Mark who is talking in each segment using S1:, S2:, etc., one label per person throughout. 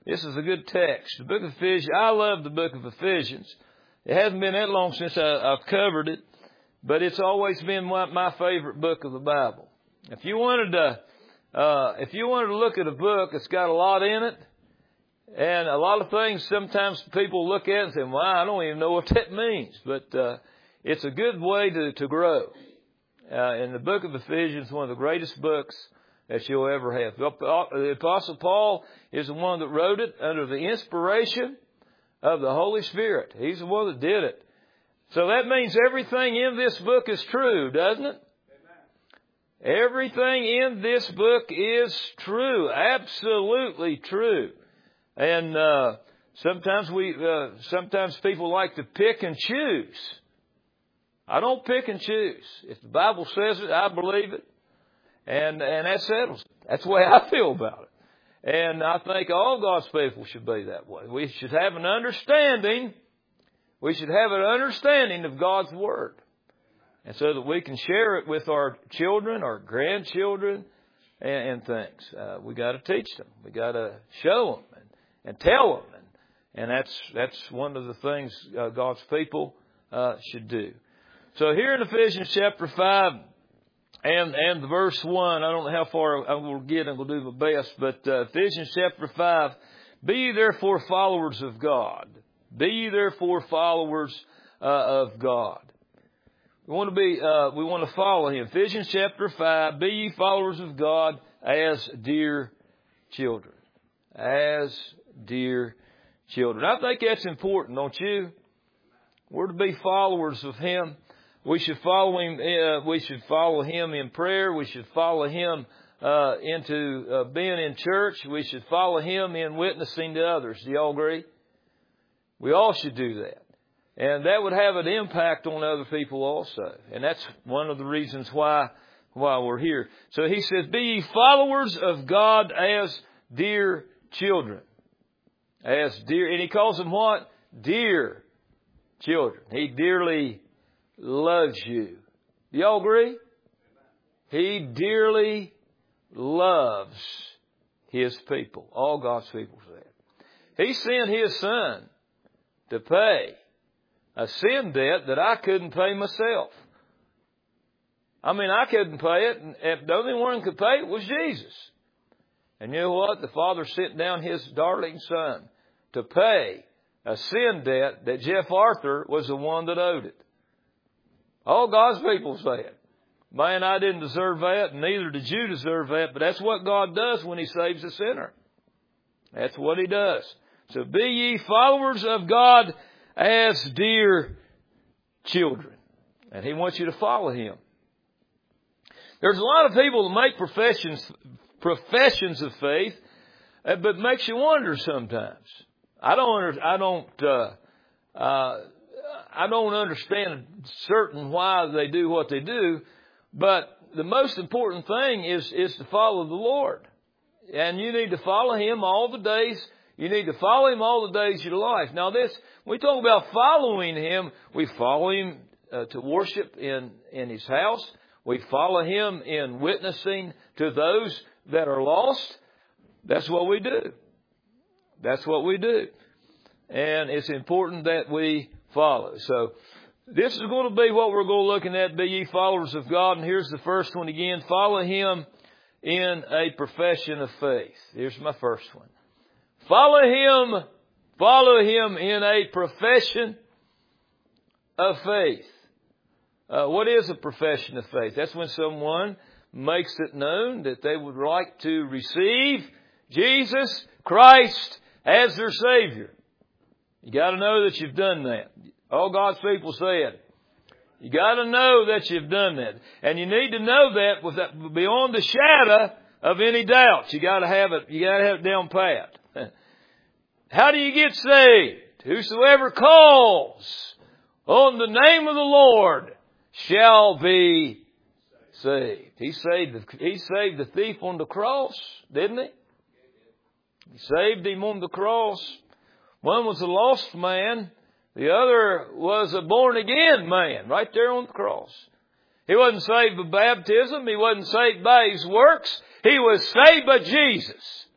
S1: This is a good text. The book of Ephesians, I love the book of Ephesians. It hasn't been that long since I've covered it, but it's always been my favorite book of the Bible. If you wanted to look at a book that's got a lot in it, and a lot of things sometimes people look at it and say, well, I don't even know what that means. But it's a good way to grow. And the book of Ephesians is one of the greatest books that you'll ever have. The Apostle Paul is the one that wrote it under the inspiration of the Holy Spirit. He's the one that did it. So that means everything in this book is true, doesn't it? Everything in this book is true. Absolutely true. And sometimes people like to pick and choose. I don't pick and choose. If the Bible says it, I believe it. And that settles it. That's the way I feel about it. And I think all God's people should be that way. We should have an understanding. We should have an understanding of God's Word. And so that we can share it with our children, our grandchildren, and things. We got to teach them. We got to show them and tell them. And that's one of the things God's people should do. So here in Ephesians chapter 5 and verse 1, I don't know how far I'm going to get. I'm going to do my best. But Ephesians chapter 5, be ye therefore followers of God. Be ye therefore followers of God. We want to follow Him. Ephesians chapter 5, be ye followers of God as dear children. As dear children. I think that's important, don't you? We're to be followers of Him. We should follow Him. We should follow Him in prayer. We should follow Him into being in church. We should follow Him in witnessing to others. Do y'all agree? We all should do that. And that would have an impact on other people also. And that's one of the reasons why we're here. So he says, be ye followers of God as dear children. As dear, and he calls them what? Dear children. He dearly loves you. Do y'all agree? He dearly loves His people. All God's people say. He sent His Son to pay a sin debt that I couldn't pay myself. I mean, I couldn't pay it, and the only one who could pay it was Jesus. And you know what? The Father sent down His darling Son to pay a sin debt that Jeff Arthur was the one that owed it. All God's people say it. Man, I didn't deserve that, and neither did you deserve that, but that's what God does when He saves a sinner. That's what He does. So be ye followers of God as dear children. And He wants you to follow Him. There's a lot of people that make professions of faith, but makes you wonder sometimes. I don't understand certain why they do what they do, but the most important thing is to follow the Lord. And you need to follow Him all the days. You need to follow Him all the days of your life. Now when we talk about following Him, we follow Him to worship in His house. We follow Him in witnessing to those that are lost. That's what we do. That's what we do. And it's important that we follow. So this is going to be what we're going to look at. Be ye followers of God. And here's the first one again. Follow Him in a profession of faith. Here's my first one. Follow Him in a profession of faith. What is a profession of faith? That's when someone makes it known that they would like to receive Jesus Christ as their Savior. You got to know that you've done that. All God's people said. You got to know that you've done that. And you need to know that beyond the shadow of any doubt. You got to have it. You got to have it down pat. How do you get saved? Whosoever calls on the name of the Lord shall be saved. He saved the thief on the cross, didn't He? He saved him on the cross. One was a lost man. The other was a born-again man right there on the cross. He wasn't saved by baptism. He wasn't saved by his works. He was saved by Jesus.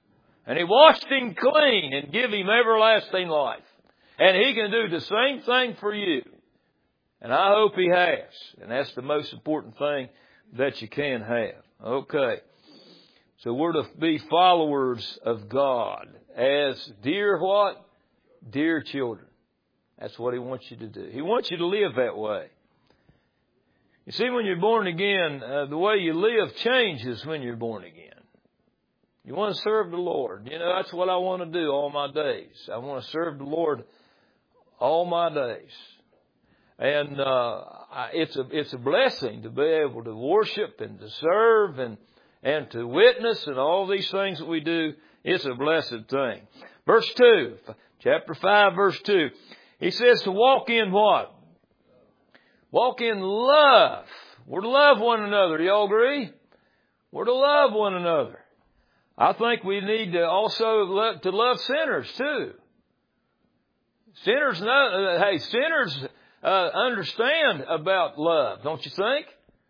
S1: And He washed him clean and give him everlasting life. And He can do the same thing for you. And I hope He has. And that's the most important thing that you can have. Okay. So we're to be followers of God as dear what? Dear children. That's what He wants you to do. He wants you to live that way. You see, when you're born again, the way you live changes when you're born again. You want to serve the Lord. You know, that's what I want to do all my days. I want to serve the Lord all my days. And it's a blessing to be able to worship and to serve and to witness and all these things that we do. It's a blessed thing. Verse 2, chapter 5, verse 2. He says to walk in what? Walk in love. We're to love one another. Do y'all agree? We're to love one another. I think we need to also love sinners too. Sinners understand about love, don't you think?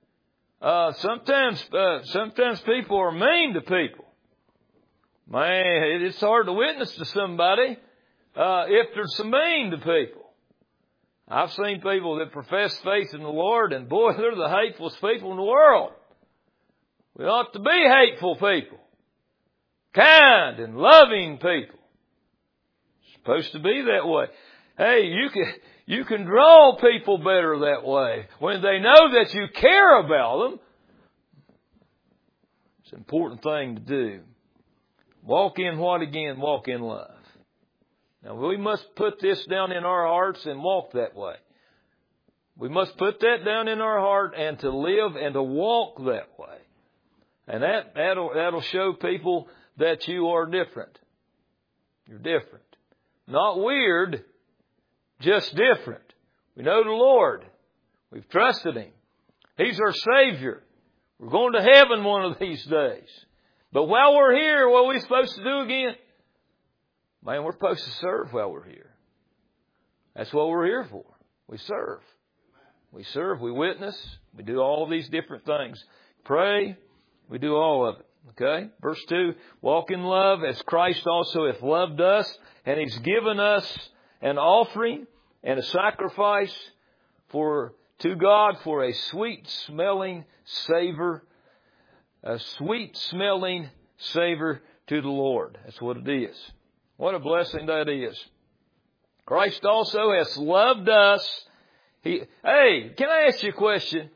S1: Sometimes people are mean to people. Man, it's hard to witness to somebody if they're so mean to people. I've seen people that profess faith in the Lord, and boy, they're the hatefulest people in the world. We ought to be hateful people. Kind and loving people. It's supposed to be that way. Hey, you can draw people better that way. When they know that you care about them, it's an important thing to do. Walk in what again? Walk in love. Now we must put this down in our hearts and walk that way. We must put that down in our heart and to live and to walk that way. And that'll show people that you are different. You're different. Not weird, just different. We know the Lord. We've trusted Him. He's our Savior. We're going to heaven one of these days. But while we're here, what are we supposed to do again? Man, we're supposed to serve while we're here. That's what we're here for. We serve. We serve, we witness, we do all these different things. Pray, we do all of it. Okay? Verse 2, walk in love as Christ also hath loved us, and He's given us an offering and a sacrifice to God for a sweet smelling savor. A sweet smelling savor to the Lord. That's what it is. What a blessing that is. Christ also has loved us. Hey, can I ask you a question?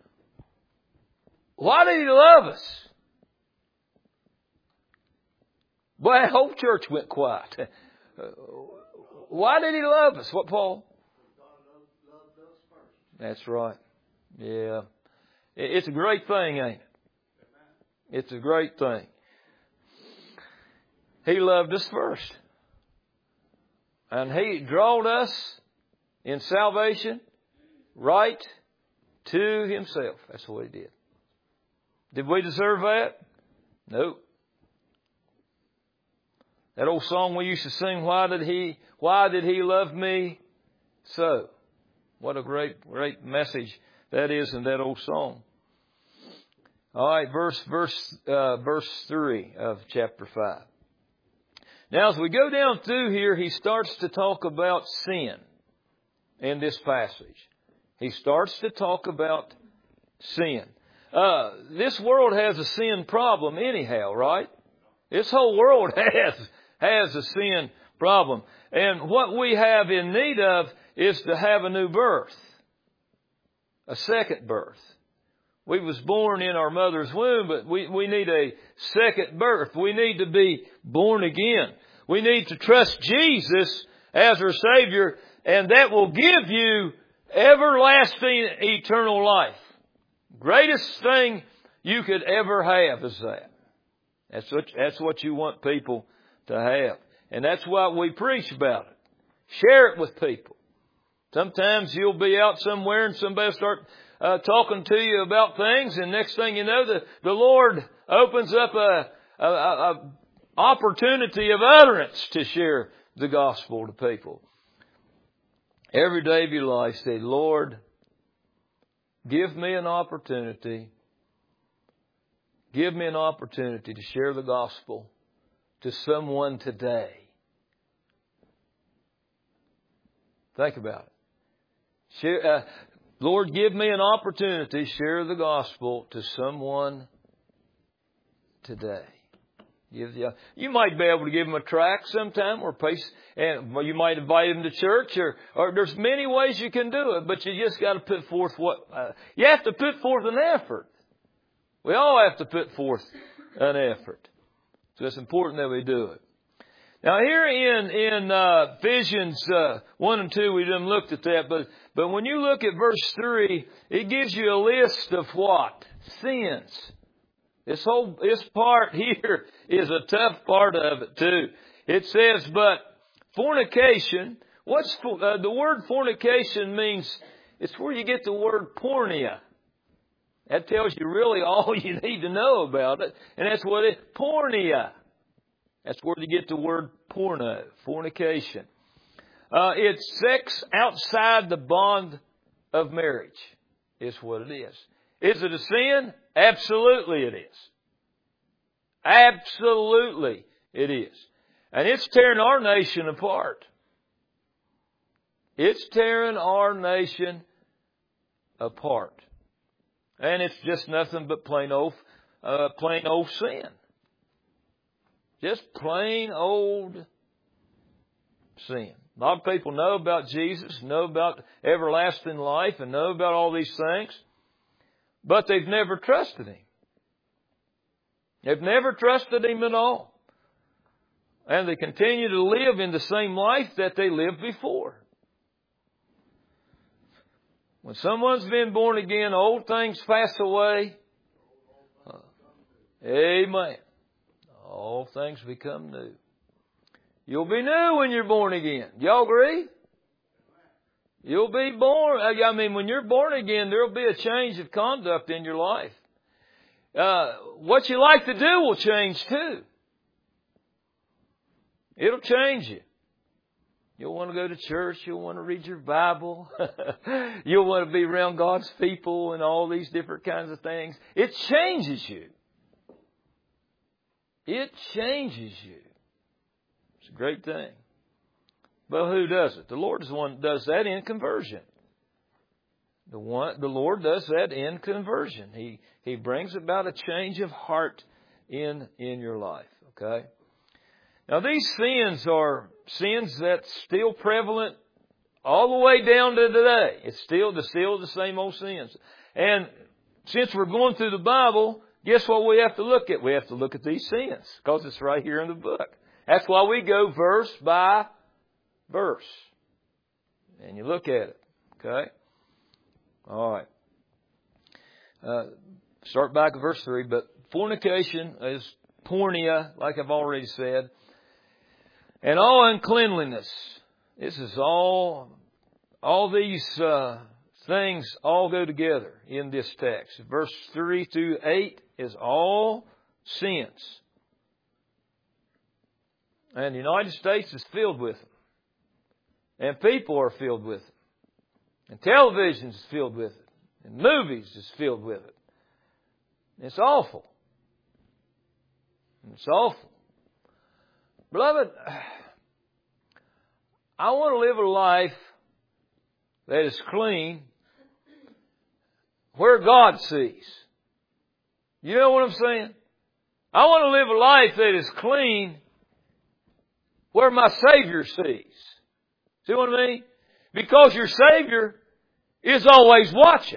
S1: Why did He love us? Boy, the whole church went quiet. Why did He love us? What, Paul? That's right. Yeah. It's a great thing, ain't it? It's a great thing. He loved us first. And He drawed us in salvation right to Himself. That's what He did. Did we deserve that? Nope. That old song we used to sing, Why did He love me so? What a great message that is in that old song. All right, verse 3 of chapter 5. Now, as we go down through here, he starts to talk about sin in this passage. He starts to talk about sin. This world has a sin problem anyhow, right? This whole world has a sin problem. And what we have in need of is to have a new birth. A second birth. We was born in our mother's womb, but we need a second birth. We need to be born again. We need to trust Jesus as our Savior, and that will give you everlasting eternal life. Greatest thing you could ever have is that. That's what you want people to have. And that's why we preach about it. Share it with people. Sometimes you'll be out somewhere and somebody will start talking to you about things, and next thing you know, the Lord opens up a opportunity of utterance to share the gospel to people. Every day of your life, say, Lord, give me an opportunity. Give me an opportunity to share the gospel to someone today? Think about it. Share, Lord, give me an opportunity to share the gospel to someone today. You might be able to give them a tract sometime, and you might invite them to church, or there's many ways you can do it. But you just got to put forth you have to put forth an effort. We all have to put forth an effort. So it's important that we do it. Now here in Ephesians 1 and 2, we didn't look at that, but when you look at verse 3, it gives you a list of what? Sins. This part here is a tough part of it too. It says, but fornication, the word fornication means, it's where you get the word porneia. That tells you really all you need to know about it. And that's what porneia. That's where you get the word porno, fornication. It's sex outside the bond of marriage, is what it is. Is it a sin? Absolutely it is. Absolutely it is. And it's tearing our nation apart. It's tearing our nation apart. And it's just nothing but plain old sin. Just plain old sin. A lot of people know about Jesus, know about everlasting life, and know about all these things. But they've never trusted Him. They've never trusted Him at all. And they continue to live in the same life that they lived before. When someone's been born again, old things pass away. Amen. All things become new. You'll be new when you're born again. Y'all agree? You'll be born. When you're born again, there'll be a change of conduct in your life. What you like to do will change too. It'll change you. You'll want to go to church. You'll want to read your Bible. You'll want to be around God's people and all these different kinds of things. It changes you. It changes you. It's a great thing. But who does it? The Lord is the one that does that in conversion. The Lord does that in conversion. He brings about a change of heart in your life. Okay? Now these sins are sins that's still prevalent all the way down to today. It's still the same old sins. And since we're going through the Bible, guess what we have to look at? We have to look at these sins because it's right here in the book. That's why we go verse by verse. And you look at it. Okay? All right. Start back at verse 3. But fornication is porneia, like I've already said. And all uncleanliness. This is all these things all go together in this text. Verse 3 through 8 is all sins. And the United States is filled with them. And people are filled with it. And television is filled with it. And movies is filled with it. It's awful. It's awful. Beloved, I want to live a life that is clean where God sees. You know what I'm saying? I want to live a life that is clean where my Savior sees. See what I mean? Because your Savior is always watching.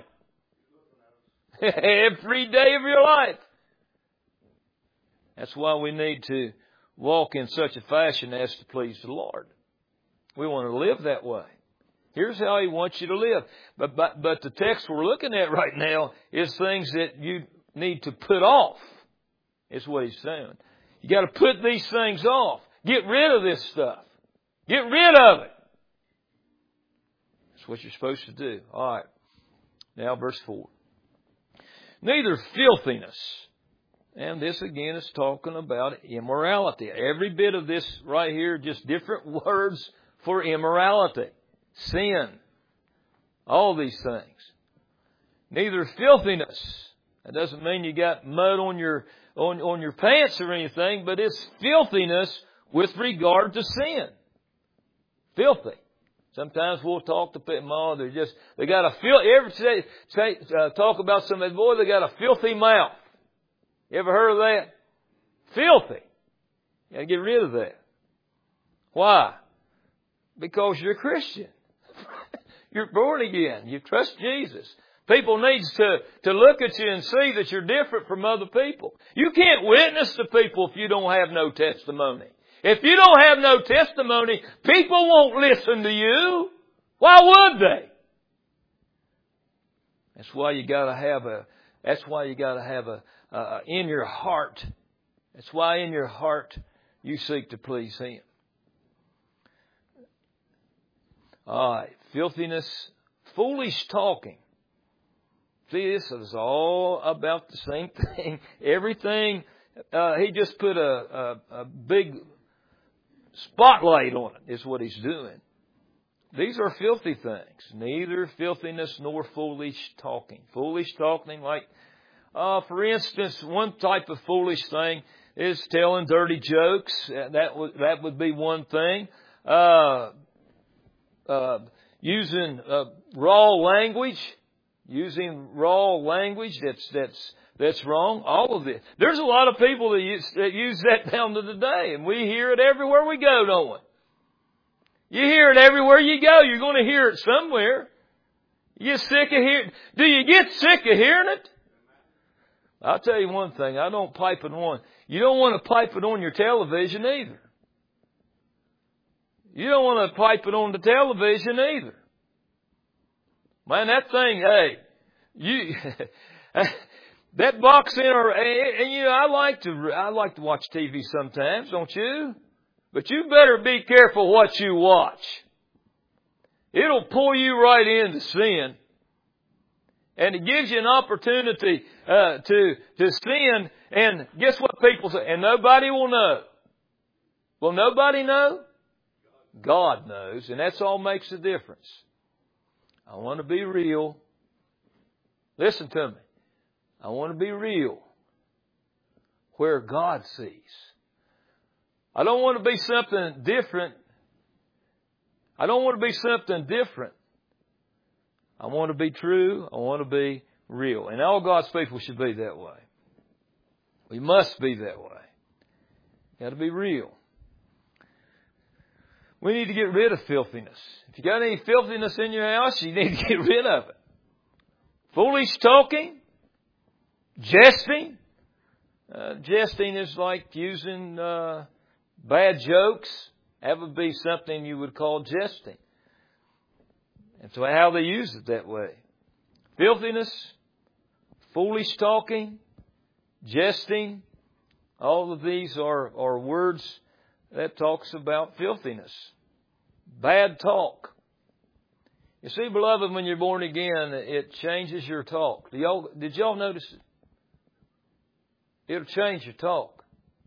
S1: Every day of your life. That's why we need to walk in such a fashion as to please the Lord. We want to live that way. Here's how He wants you to live. But the text we're looking at right now is things that you need to put off. Is what He's saying. You got to put these things off. Get rid of this stuff. Get rid of it. That's what you're supposed to do. All right. Now verse 4. Neither filthiness. And this again is talking about immorality. Every bit of this right here, just different words for immorality. Sin. All these things. Neither filthiness. That doesn't mean you got mud on on your pants or anything, but it's filthiness with regard to sin. Filthy. Sometimes we'll talk to people, they got a talk about somebody, boy, they got a filthy mouth. You ever heard of that? Filthy. You got to get rid of that. Why? Because you're a Christian. You're born again. You trust Jesus. People need to look at you and see that you're different from other people. You can't witness to people if you don't have no testimony. If you don't have no testimony, people won't listen to you. Why would they? That's why you got to have in your heart. That's why in your heart you seek to please Him. All right. Filthiness, foolish talking. See, this is all about the same thing. Everything, he just put a big spotlight on it, is what he's doing. These are filthy things. Neither filthiness nor foolish talking. Foolish talking, like, for instance, one type of foolish thing is telling dirty jokes. That would be one thing. Using raw language. Using raw language that's wrong. All of this. There's a lot of people that use that down to today, and we hear it everywhere we go, don't we? You hear it everywhere you go. You're going to hear it somewhere. You get sick of hearing. Do you get sick of hearing it? I'll tell you one thing. I don't pipe it on. You don't want to pipe it on your television either. You don't want to pipe it on the television either. Man, that thing, that box in, and you know, I like to watch TV sometimes, don't you? But you better be careful what you watch. It'll pull you right into sin. And it gives you an opportunity to sin. And guess what people say? And nobody will know. Will nobody know? God knows. And that's all makes a difference. I want to be real. Listen to me. I want to be real where God sees. I don't want to be something different. I don't want to be something different. I want to be true. I want to be real. And all God's people should be that way. We must be that way. Got to be real. We need to get rid of filthiness. If you got any filthiness in your house, you need to get rid of it. Foolish talking, jesting. Jesting is like using bad jokes. That would be something you would call jesting. And so how they use it that way. Filthiness, foolish talking, jesting. All of these are words that talks about filthiness. Bad talk. You see, beloved, when you're born again, it changes your talk. Did y'all notice it? It'll change your talk.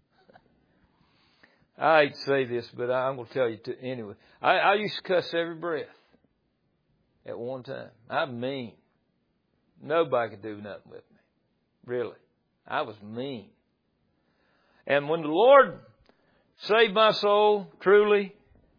S1: I hate to say this, but I'm going to tell you anyway. I used to cuss every breath at one time. I'm mean. Nobody could do nothing with me. Really. I was mean. And when the Lord saved my soul, truly,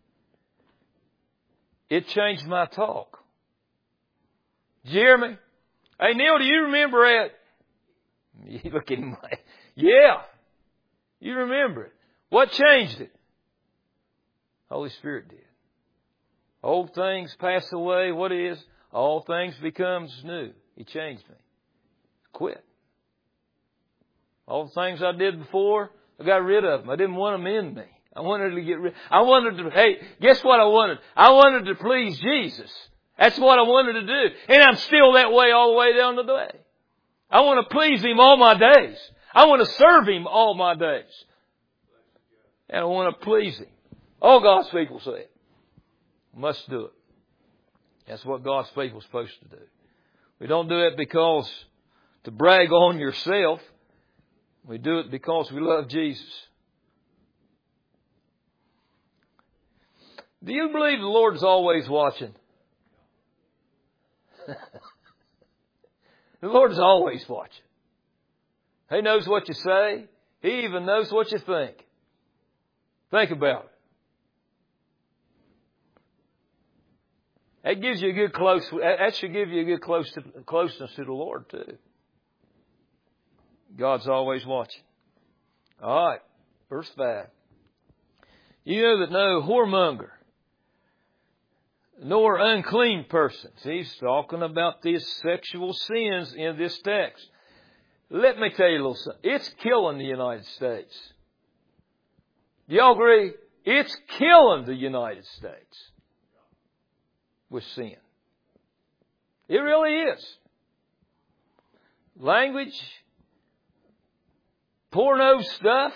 S1: it changed my talk. Did you hear me? Hey, Neil, do you remember that? You look at him like, yeah. You remember it. What changed it? Holy Spirit did. Old things pass away. What is? All things becomes new. He changed me. Quit. All the things I did before, I got rid of them. I didn't want them in me. I wanted to get rid. Hey, guess what I wanted? I wanted to please Jesus. That's what I wanted to do. And I'm still that way all the way down to the way. I want to please Him all my days. I want to serve Him all my days. And I want to please Him. All God's people say it. Must do it. That's what God's people are supposed to do. We don't do it because to brag on yourself. We do it because we love Jesus. Do you believe the Lord's always watching? The Lord is always watching. He knows what you say. He even knows what you think. Think about it. That gives you a good that should give you a good closeness to the Lord too. God's always watching. All right, verse 5. You know that no whoremonger, nor unclean persons. He's talking about these sexual sins in this text. Let me tell you a little something. It's killing the United States. Do y'all agree? It's killing the United States with sin. It really is. Language, porno stuff,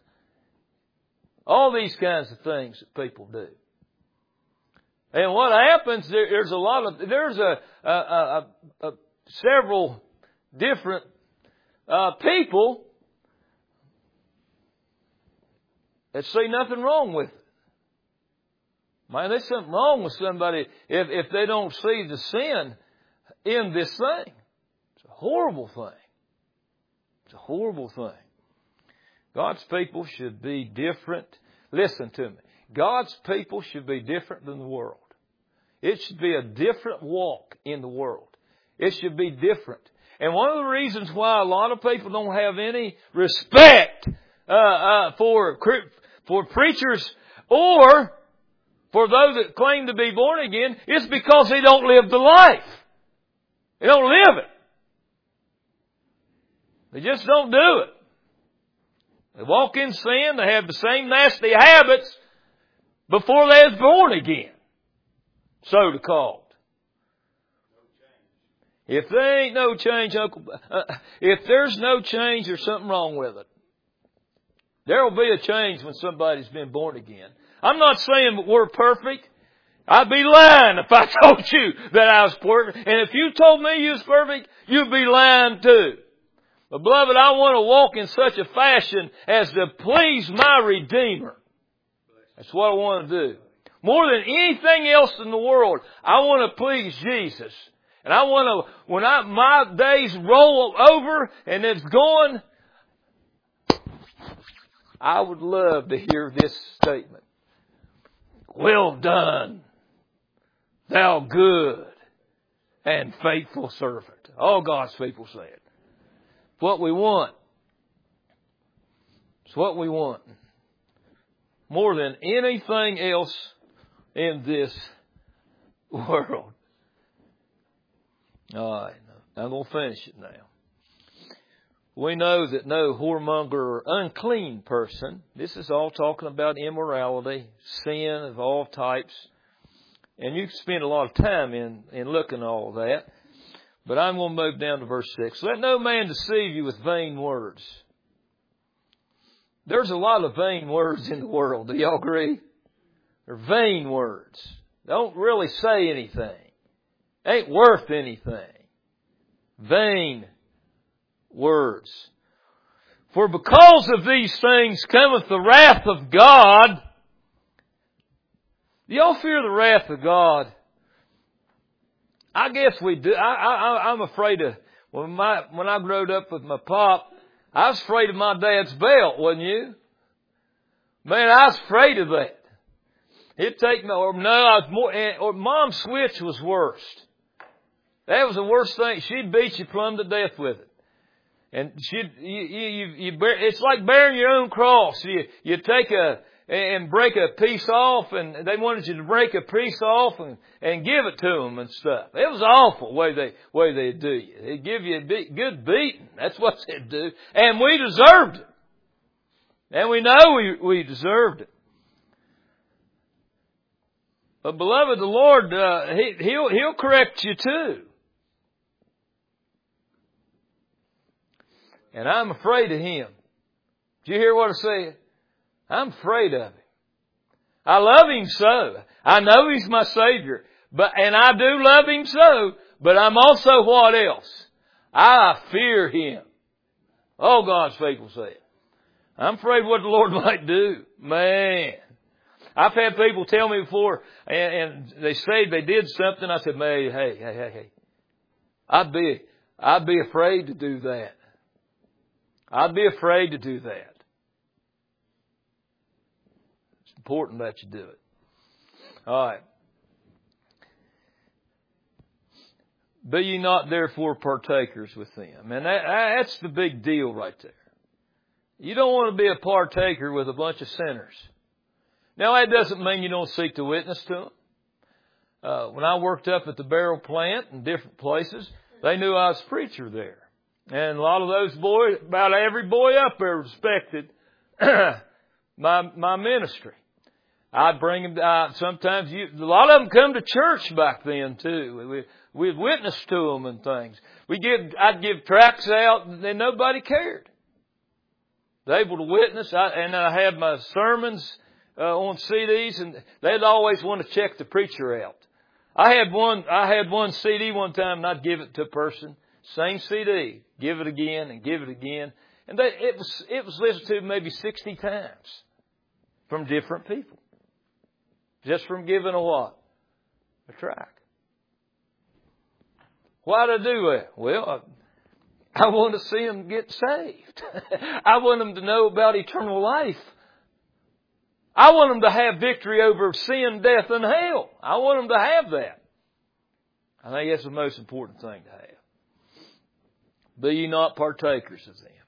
S1: all these kinds of things that people do. And what happens, there's several different people that see nothing wrong with it. Man, there's something wrong with somebody if they don't see the sin in this thing. It's a horrible thing. It's a horrible thing. God's people should be different. Listen to me. God's people should be different than the world. It should be a different walk in the world. It should be different. And one of the reasons why a lot of people don't have any respect for preachers or for those that claim to be born again is because they don't live the life. They don't live it. They just don't do it. They walk in sin. They have the same nasty habits before they was born again. So called. If there ain't no change, if there's no change, there's something wrong with it. There will be a change when somebody's been born again. I'm not saying that we're perfect. I'd be lying if I told you that I was perfect. And if you told me you was perfect, you'd be lying too. But beloved, I want to walk in such a fashion as to please my Redeemer. That's what I want to do. More than anything else in the world, I want to please Jesus. And I want to, when my days roll over and it's gone, I would love to hear this statement. Well done, thou good and faithful servant. All God's people say it. It's what we want. It's what we want. More than anything else in this world. All right, I'm going to finish it now. We know that no whoremonger or unclean person, this is all talking about immorality, sin of all types. And you can spend a lot of time in looking at all that. But I'm going to move down to verse 6. Let no man deceive you with vain words. There's a lot of vain words in the world. Do y'all agree? They're vain words. Don't really say anything. Ain't worth anything. Vain words. For because of these things cometh the wrath of God. Do y'all fear the wrath of God? I guess we do. I'm afraid of, when I growed up with my pop, I was afraid of my dad's belt, wasn't you? Man, I was afraid of that. He'd take me, or Mom's switch was worst. That was the worst thing. She'd beat you plumb to death with it. And it's like bearing your own cross. You take and break a piece off, and they wanted you to break a piece off and give it to them and stuff. It was awful way they do you. They'd give you a good beating. That's what they'd do. And we deserved it. And we know we deserved it. But beloved, the Lord, He'll correct you too. And I'm afraid of Him. Did you hear what I said? I'm afraid of Him. I love Him so. I know He's my Savior. And I do love Him so. But I'm also what else? I fear Him. Oh, God's faithful say it. I'm afraid what the Lord might do. Man. I've had people tell me before, and they say they did something. I said, hey. I'd be afraid to do that. I'd be afraid to do that. It's important that you do it. All right. Be ye not therefore partakers with them. And that's the big deal right there. You don't want to be a partaker with a bunch of sinners. Now, that doesn't mean you don't seek to witness to them. When I worked up at the barrel plant in different places, they knew I was a preacher there. And a lot of those boys, about every boy up there respected my ministry. I'd bring them, sometimes a lot of them come to church back then too. We'd witness to them and things. I'd give tracts out and nobody cared. They're able to witness. I had my sermons on CDs, and they'd always want to check the preacher out. I had one CD one time, and I'd give it to a person, same CD, give it again and give it again, and it was listened to maybe 60 times from different people, just from giving a tract. Why did I do that? Well, I want to see them get saved. I want them to know about eternal life. I want them to have victory over sin, death, and hell. I want them to have that. I think that's the most important thing to have. Be ye not partakers of them.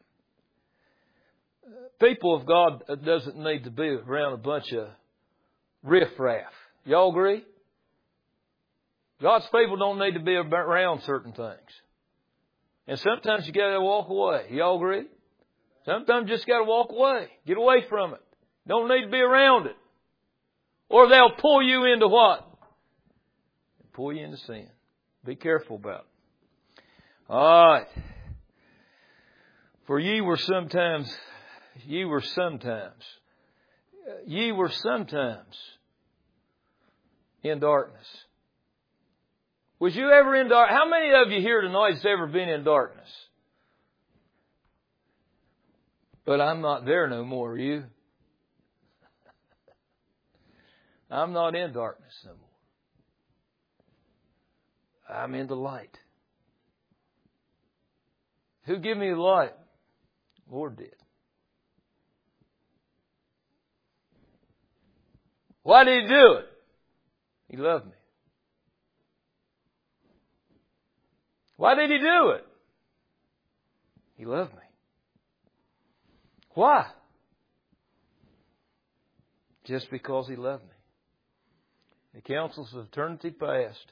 S1: People of God doesn't need to be around a bunch of riffraff. Y'all agree? God's people don't need to be around certain things. And sometimes you got to walk away. Y'all agree? Sometimes you just got to walk away. Get away from it. Don't need to be around it. Or they'll pull you into what? Pull you into sin. Be careful about it. All right. For ye were sometimes in darkness. Was you ever in darkness? How many of you here tonight has ever been in darkness? But I'm not there no more, are you? I'm not in darkness no more. I'm in the light. Who gave me the light? The Lord did. Why did He do it? He loved me. Why did He do it? He loved me. Why? Just because He loved me. The councils of eternity past,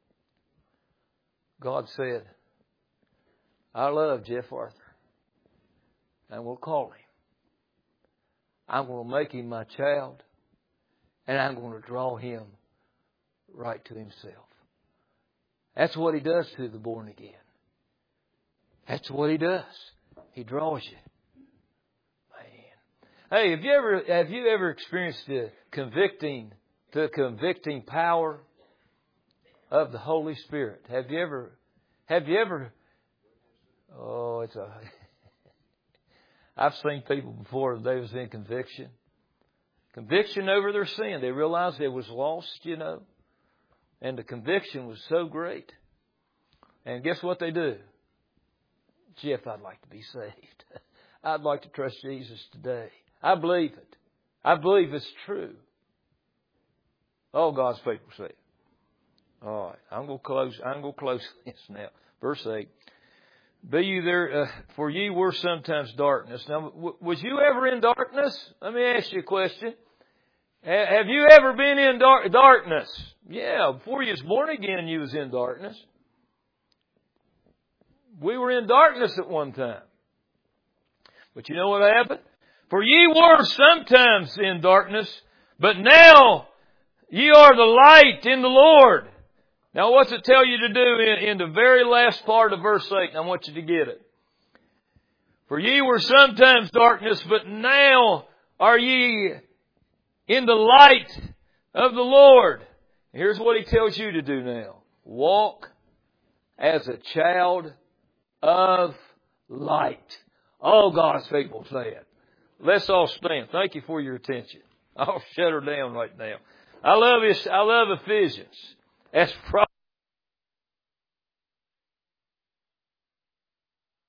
S1: God said, I love Jeff Arthur. And we'll call him. I'm going to make him my child. And I'm going to draw him right to Himself. That's what He does to the born again. That's what He does. He draws you. Man. Hey, have you ever experienced the convicting power of the Holy Spirit? Have you ever oh, I've seen people before that they was in conviction. Conviction over their sin. They realized they was lost, and the conviction was so great. And guess what they do? Jeff, I'd like to be saved. I'd like to trust Jesus today. I believe it. I believe it's true. Oh, God's people say it. All right. I'm going to close this now. Verse 8. Be you there, for ye were sometimes darkness. Now, was you ever in darkness? Let me ask you a question. Have you ever been in darkness? Yeah, before you was born again, you was in darkness. We were in darkness at one time. But you know what happened? For ye were sometimes in darkness, but now ye are the light in the Lord. Now what's it tell you to do in the very last part of verse 8? I want you to get it. For ye were sometimes darkness, but now are ye in the light of the Lord. Here's what He tells you to do now. Walk as a child of light. Oh, God's people say it. Let's all stand. Thank you for your attention. I'll shut her down right now. I love Ephesians. That's